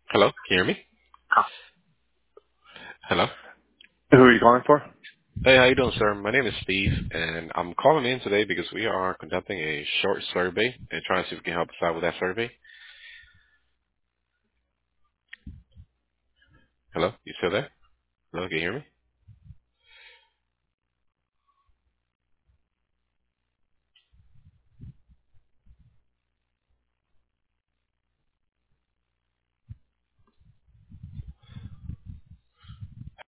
Hello, can you hear me? Hello. Who are you calling for? Hey, how you doing, sir? My name is Steve, and I'm calling in today because we are conducting a short survey and trying to see if we can help us out with that survey. Hello, you still there? Hello, can you hear me?